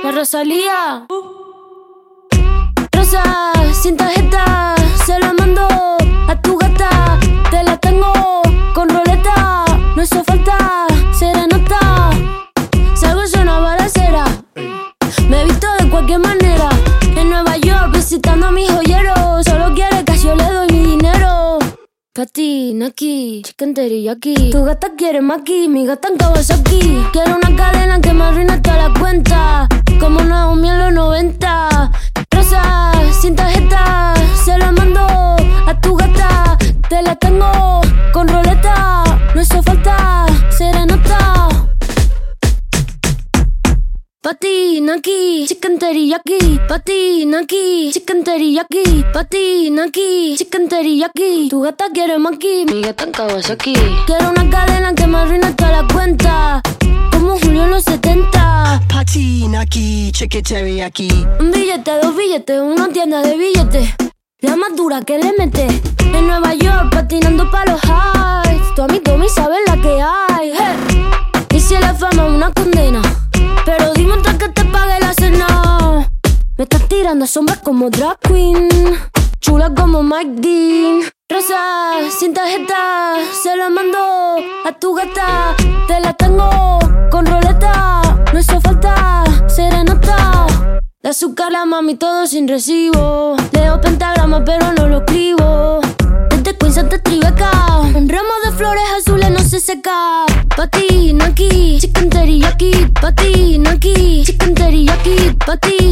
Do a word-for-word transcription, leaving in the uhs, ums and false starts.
La Rosalía. Rosa, sin tarjeta, se la mando a tu gata. Te la tengo con roleta, no hizo falta serenata. Salgo yo una balacera, me he visto de cualquier manera. En Nueva York visitando a mis joyeros. Solo quiere que yo le doy mi dinero. Pati, Naki, chicken teriyaki. Tu gata quiere maki, mi gata en Kawasaki. Quiero una cadena que me arruine toda la cuenta, como Naomi en los noventa. Rosa, sin tarjeta, se la mando a tu gata. Te la tengo con roleta, no hizo falta serenata. Pati, Naki, chicken teriyaki. Pati, Naki, chicken teriyaki. Pati, Naki, chicken teriyaki. Tu gata quiere maki, mi gata en Kawasaki. Quiero una cadena que me arruine toda la cuenta, como Julio en los setenta. Pati, Naki, chicken teriyaki. Un billete, dos billetes, una tienda de billetes, la más dura que le mete. En Nueva York patinando pa' los highs. Tu amigo me sabe la que hay, hey. Y si la fama es una condena, pero dime antes que te pague la cena. Me estás tirando sombras como drag queen, chula como Mike Dean. Rosa, sin tarjeta, se la mando a tu gata. Te la tengo con roleta, no hizo falta serenata. De azúcar la mami todo sin recibo. Leo pentagrama pero no lo escribo. Desde Queens hasta Tribeca, un ramo de flores azules no se seca. Pati, Naki, chicken teriyaki. Pati, Naki, chicken teriyaki. Pati,